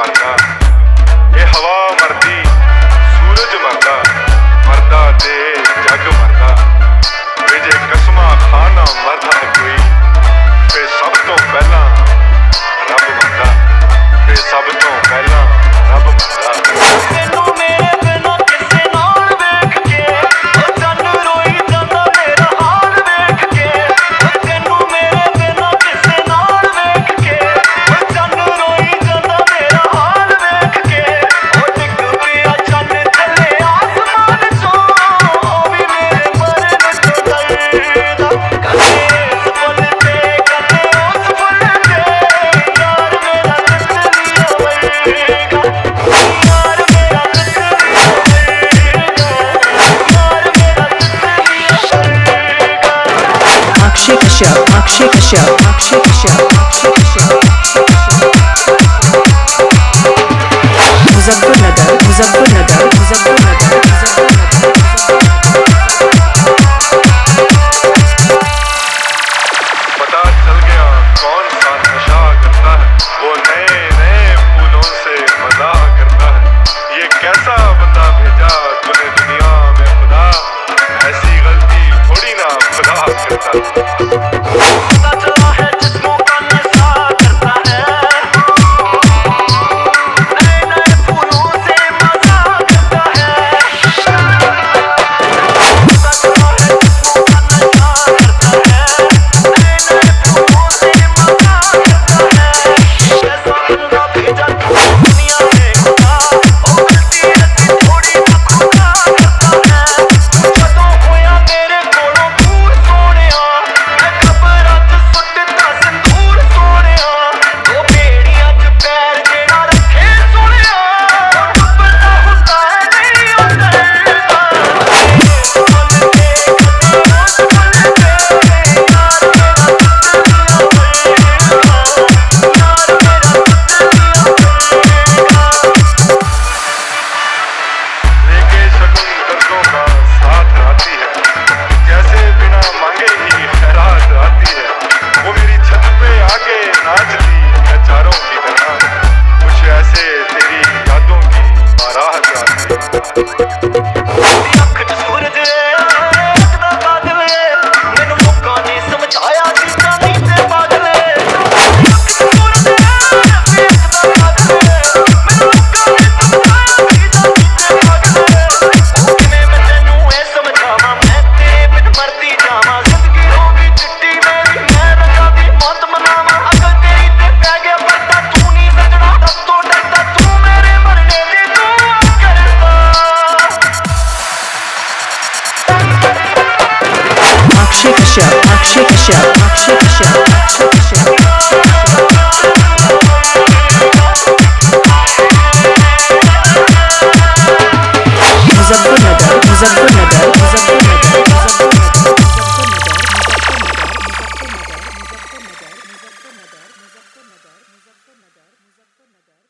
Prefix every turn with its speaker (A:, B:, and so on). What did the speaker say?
A: मरदा, ये हवा मरदी, सूरज मरदा, मरदा ते जग मरदा। वे जे कसमां खाना मरदा कोई, फिर सब तो पहला रब मरदा, फिर सब तो पहला रब मरदा।
B: Akshay Kashyap Muzaffarnagar
A: पता चल गया कौन सा नशा करता है, वो नए नए फूलों से मज़ाक करता है। ये कैसा बंदा भेजा तूने दुनिया में खुदा, ऐसी गलती थोड़ी ना खुदा करता।